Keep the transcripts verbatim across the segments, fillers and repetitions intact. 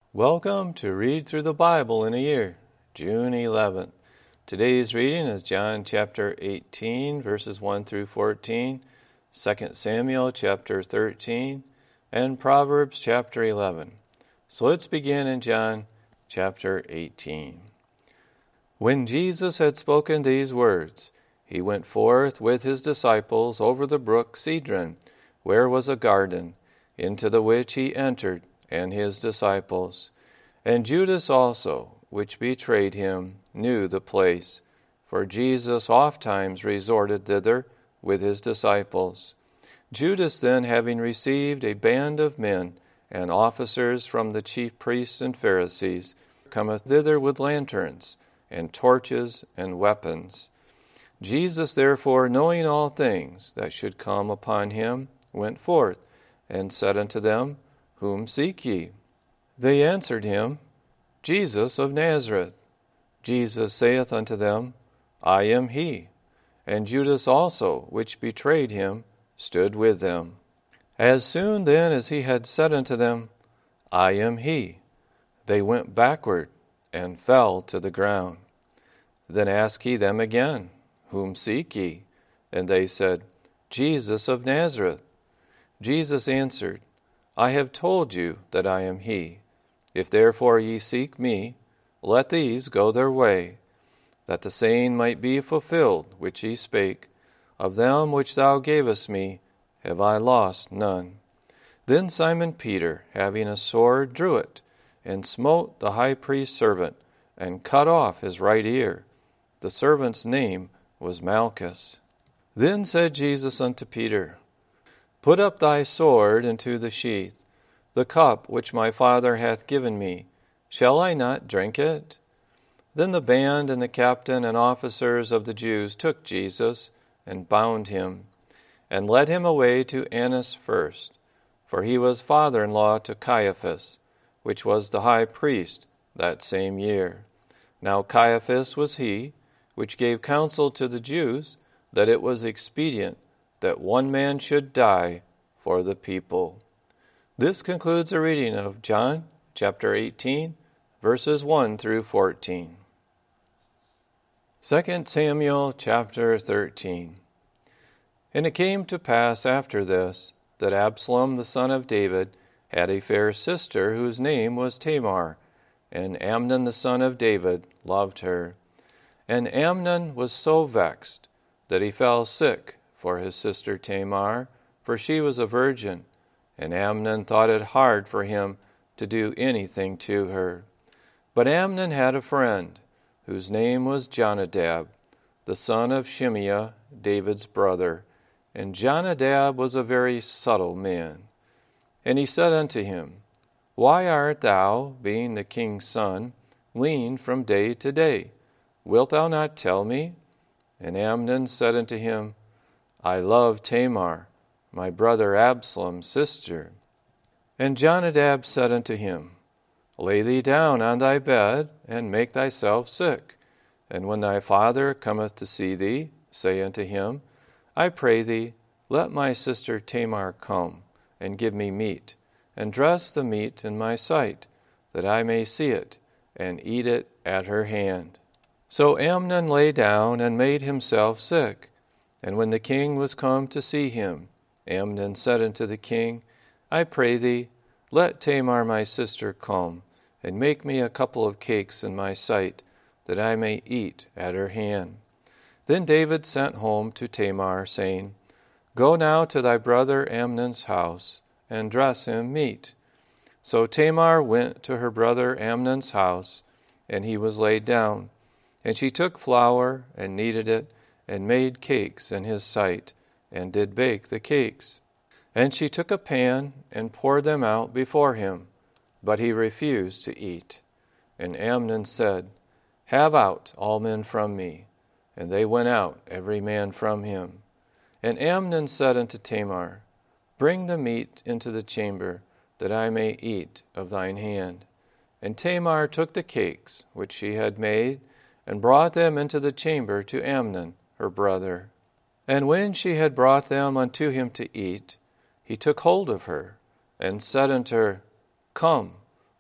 Welcome to Read Through the Bible in a Year, June eleventh. Today's reading is John chapter eighteen, verses one through fourteen, Second Samuel chapter thirteen, and Proverbs chapter eleven. So let's begin in John chapter eighteen. When Jesus had spoken these words, he went forth with his disciples over the brook Cedron, where was a garden, into the which he entered, and his disciples. And Judas also, which betrayed him, knew the place, for Jesus ofttimes resorted thither with his disciples. Judas then, having received a band of men and officers from the chief priests and Pharisees, cometh thither with lanterns, and torches, and weapons. Jesus therefore, knowing all things that should come upon him, went forth, and said unto them, Whom seek ye? They answered him, Jesus of Nazareth. Jesus saith unto them, I am he. And Judas also, which betrayed him, stood with them. As soon then as he had said unto them, I am he, they went backward, and fell to the ground. Then asked he them again, Whom seek ye? And they said, Jesus of Nazareth. Jesus answered, I have told you that I am he. If therefore ye seek me, let these go their way, that the saying might be fulfilled which he spake, Of them which thou gavest me have I lost none. Then Simon Peter, having a sword, drew it, and smote the high priest's servant, and cut off his right ear. The servant's name was Malchus. Then said Jesus unto Peter, Put up thy sword into the sheath. The cup which my Father hath given me, shall I not drink it? Then the band and the captain and officers of the Jews took Jesus, and bound him, and led him away to Annas first, for he was father-in-law to Caiaphas, which was the high priest that same year. Now Caiaphas was he which gave counsel to the Jews that it was expedient that one man should die for the people. This concludes the reading of John chapter eighteen, verses one through fourteen. Second Samuel chapter thirteen. And it came to pass after this, that Absalom the son of David had a fair sister whose name was Tamar, and Amnon the son of David loved her. And Amnon was so vexed that he fell sick for his sister Tamar, for she was a virgin, and Amnon thought it hard for him to do anything to her. But Amnon had a friend, whose name was Jonadab, the son of Shimeah, David's brother, and Jonadab was a very subtle man. And he said unto him, Why art thou, being the king's son, lean from day to day? Wilt thou not tell me? And Amnon said unto him, I love Tamar, my brother Absalom's sister. And Jonadab said unto him, Lay thee down on thy bed, and make thyself sick. And when thy father cometh to see thee, say unto him, I pray thee, let my sister Tamar come, and give me meat, and dress the meat in my sight, that I may see it, and eat it at her hand. So Amnon lay down, and made himself sick. And when the king was come to see him, Amnon said unto the king, I pray thee, let Tamar my sister come, and make me a couple of cakes in my sight, that I may eat at her hand. Then David sent home to Tamar, saying, Go now to thy brother Amnon's house, and dress him meat. So Tamar went to her brother Amnon's house, and he was laid down. And she took flour, and kneaded it, and made cakes in his sight, and did bake the cakes. And she took a pan, and poured them out before him, but he refused to eat. And Amnon said, Have out all men from me. And they went out, every man from him. And Amnon said unto Tamar, Bring the meat into the chamber, that I may eat of thine hand. And Tamar took the cakes which she had made, and brought them into the chamber to Amnon, her brother. And when she had brought them unto him to eat, he took hold of her, and said unto her, Come,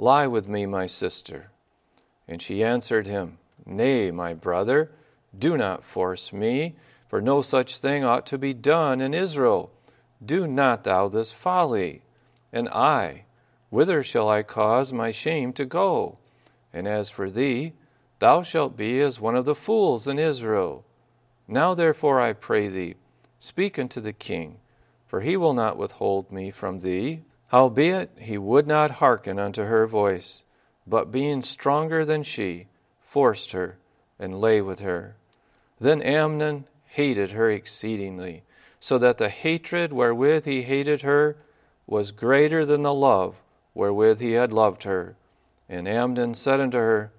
lie with me, my sister. And she answered him, Nay, my brother, do not force me, for no such thing ought to be done in Israel. Do not thou this folly. And I, whither shall I cause my shame to go? And as for thee, thou shalt be as one of the fools in Israel. Now therefore I pray thee, speak unto the king, for he will not withhold me from thee. Howbeit he would not hearken unto her voice, but being stronger than she, forced her, and lay with her. Then Amnon hated her exceedingly, so that the hatred wherewith he hated her was greater than the love wherewith he had loved her. And Amnon said unto her,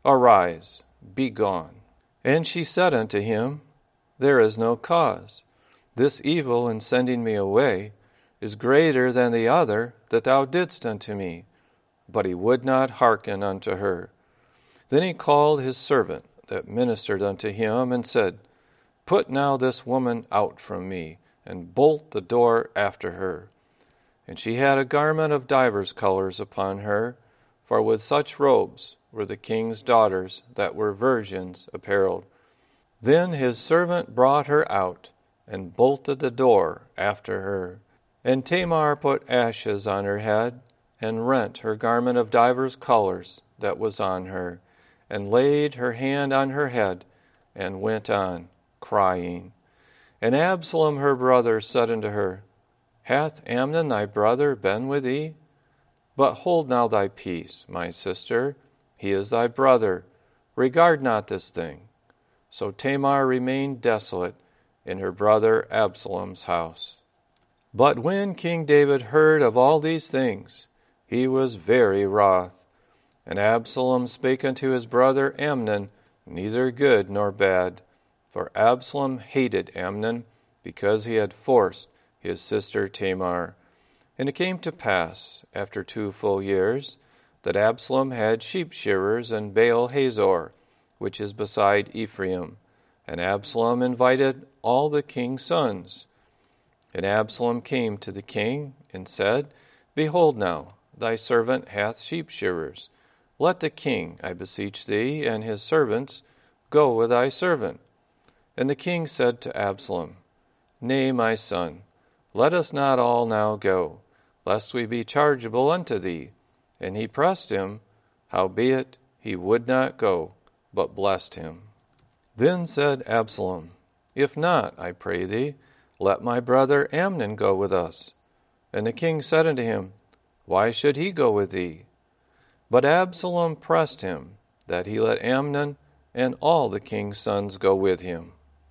Arise, be gone. And she said unto him, There is no cause. This evil in sending me away is greater than the other that thou didst unto me. But he would not hearken unto her. Then he called his servant that ministered unto him, and said, Put now this woman out from me, and bolt the door after her. And she had a garment of divers colors upon her, for with such robes were the king's daughters that were virgins apparelled. Then his servant brought her out, and bolted the door after her. And Tamar put ashes on her head, and rent her garment of divers colors that was on her, and laid her hand on her head, and went on, crying. And Absalom her brother said unto her, Hath Amnon thy brother been with thee? But hold now thy peace, my sister, he is thy brother. Regard not this thing. So Tamar remained desolate in her brother Absalom's house. But when King David heard of all these things, he was very wroth. And Absalom spake unto his brother Amnon, neither good nor bad. For Absalom hated Amnon, because he had forced his sister Tamar. And it came to pass, after two full years, that Absalom had sheep shearers in Baal Hazor, which is beside Ephraim. And Absalom invited all the king's sons. And Absalom came to the king, and said, Behold now, thy servant hath sheep shearers. Let the king, I beseech thee, and his servants go with thy servant. And the king said to Absalom, Nay, my son, let us not all now go, lest we be chargeable unto thee. And he pressed him, howbeit he would not go, but blessed him. Then said Absalom, If not, I pray thee, let my brother Amnon go with us. And the king said unto him, Why should he go with thee? But Absalom pressed him, that he let Amnon and all the king's sons go with him.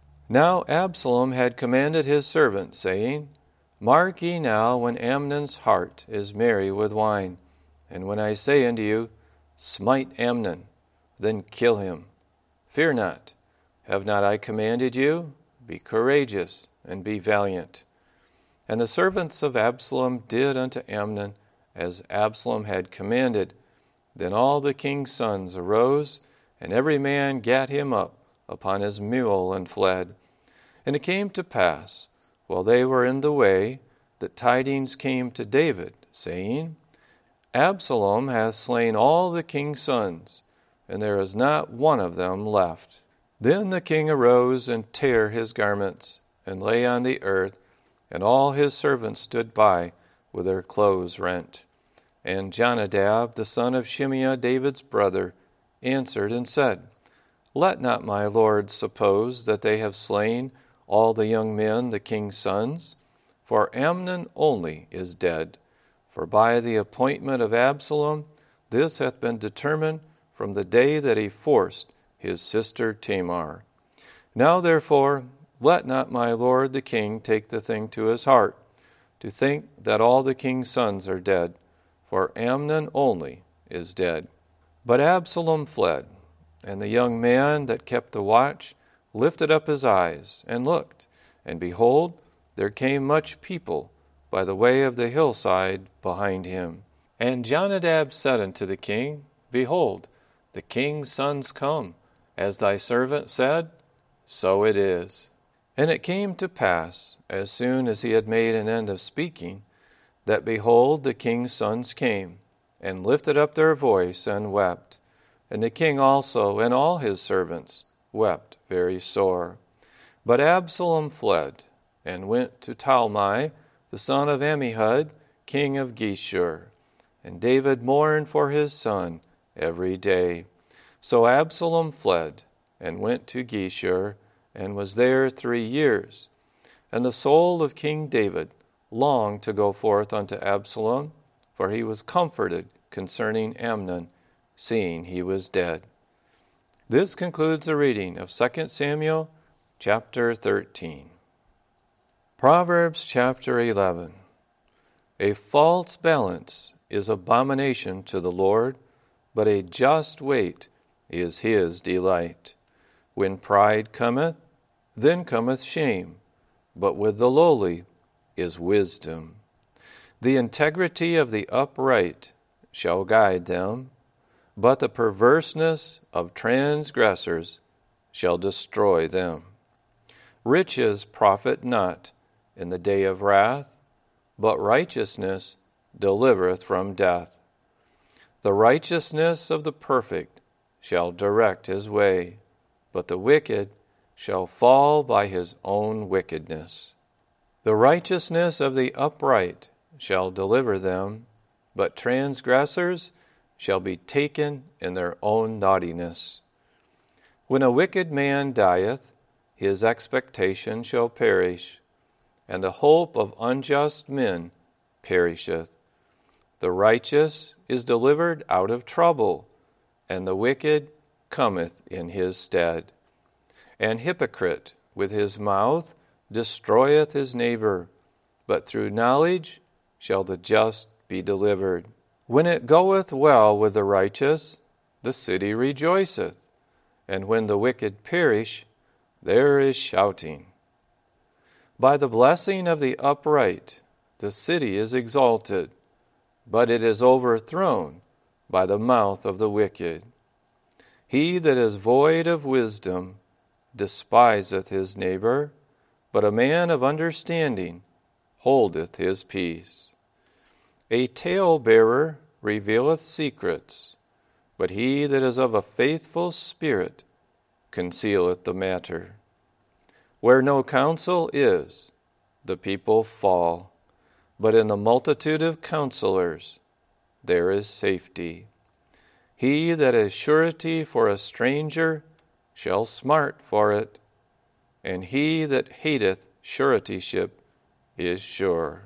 Now Absalom had commanded his servant, saying, Mark ye now when Amnon's heart is merry with wine, and when I say unto you, Smite Amnon, then kill him. Fear not. Have not I commanded you? Be courageous, and be valiant. And the servants of Absalom did unto Amnon as Absalom had commanded. Then all the king's sons arose, and every man gat him up upon his mule and fled. And it came to pass, while they were in the way, that tidings came to David, saying, Absalom hath slain all the king's sons, and there is not one of them left. Then the king arose and tare his garments, and lay on the earth, and all his servants stood by with their clothes rent. And Jonadab, the son of Shimeah, David's brother, answered and said, Let not my lord suppose that they have slain all the young men, the king's sons, for Amnon only is dead. For by the appointment of Absalom, this hath been determined from the day that he forced his sister Tamar. Now therefore, let not my lord the king take the thing to his heart, to think that all the king's sons are dead, for Amnon only is dead. But Absalom fled, and the young man that kept the watch lifted up his eyes, and looked, and behold, there came much people by the way of the hillside behind him. And Jonadab said unto the king, Behold, the king's sons come, as thy servant said, so it is. And it came to pass, as soon as he had made an end of speaking, that behold, the king's sons came, and lifted up their voice and wept. And the king also and all his servants wept very sore. But Absalom fled, and went to Talmai, the son of Ammihud, king of Geshur. And David mourned for his son every day. So Absalom fled, and went to Geshur, and was there three years. And the soul of King David longed to go forth unto Absalom, for he was comforted concerning Amnon, seeing he was dead. This concludes the reading of Second Samuel chapter thirteen. Proverbs chapter eleven. A false balance is abomination to the Lord, but a just weight is his delight. When pride cometh, then cometh shame, but with the lowly is wisdom. The integrity of the upright shall guide them, but the perverseness of transgressors shall destroy them. Riches profit not in the day of wrath, but righteousness delivereth from death. The righteousness of the perfect shall direct his way, but the wicked shall fall by his own wickedness. The righteousness of the upright shall deliver them, but transgressors shall be taken in their own naughtiness. When a wicked man dieth, his expectation shall perish, and the hope of unjust men perisheth. The righteous is delivered out of trouble, and the wicked cometh in his stead. An hypocrite with his mouth destroyeth his neighbor, but through knowledge shall the just be delivered. When it goeth well with the righteous, the city rejoiceth, and when the wicked perish, there is shouting. By the blessing of the upright, the city is exalted, but it is overthrown by the mouth of the wicked. He that is void of wisdom despiseth his neighbor, but a man of understanding holdeth his peace. A talebearer revealeth secrets, but he that is of a faithful spirit concealeth the matter. Where no counsel is, the people fall, but in the multitude of counselors there is safety. He that is surety for a stranger shall smart for it, and he that hateth suretyship is sure.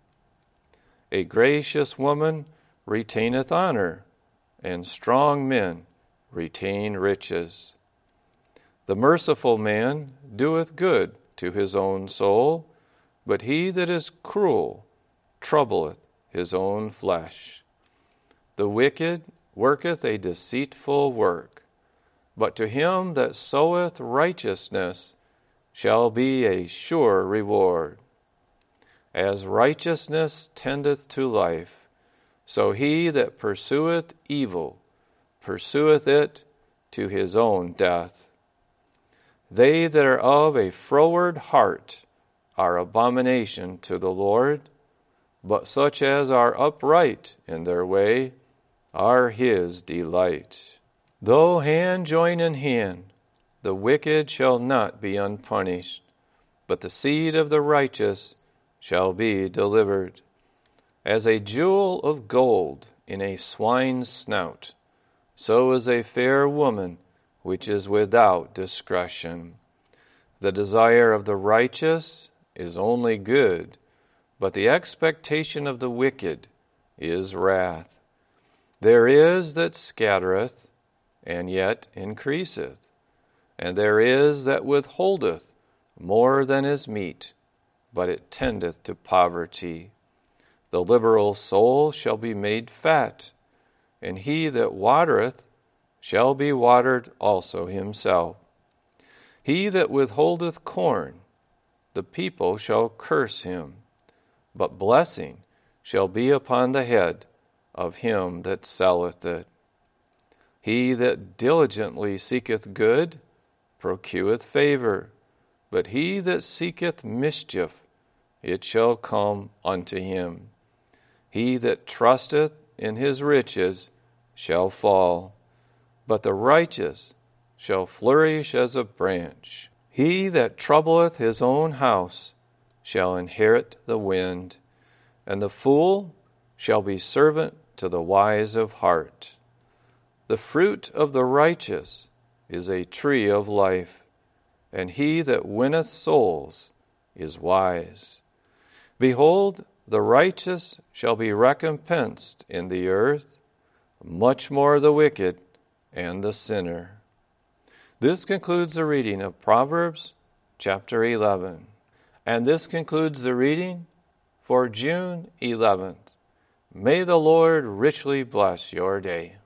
A gracious woman retaineth honor, and strong men retain riches. The merciful man doeth good to his own soul, but he that is cruel troubleth his own flesh. The wicked worketh a deceitful work, but to him that soweth righteousness shall be a sure reward. As righteousness tendeth to life, so he that pursueth evil pursueth it to his own death. They that are of a froward heart are abomination to the Lord, but such as are upright in their way are his delight. Though hand join in hand, the wicked shall not be unpunished, but the seed of the righteous shall be delivered. As a jewel of gold in a swine's snout, so is a fair woman which is without discretion. The desire of the righteous is only good, but the expectation of the wicked is wrath. There is that scattereth, and yet increaseth, and there is that withholdeth more than is meet, but it tendeth to poverty. The liberal soul shall be made fat, and he that watereth shall be watered also himself. He that withholdeth corn, the people shall curse him, but blessing shall be upon the head of him that selleth it. He that diligently seeketh good procureth favor, but he that seeketh mischief, it shall come unto him. He that trusteth in his riches shall fall, but the righteous shall flourish as a branch. He that troubleth his own house shall inherit the wind, and the fool shall be servant to the wise of heart. The fruit of the righteous is a tree of life, and he that winneth souls is wise. Behold, the righteous shall be recompensed in the earth, much more the wicked and the sinner. This concludes the reading of Proverbs chapter eleven. And this concludes the reading for June eleventh. May the Lord richly bless your day.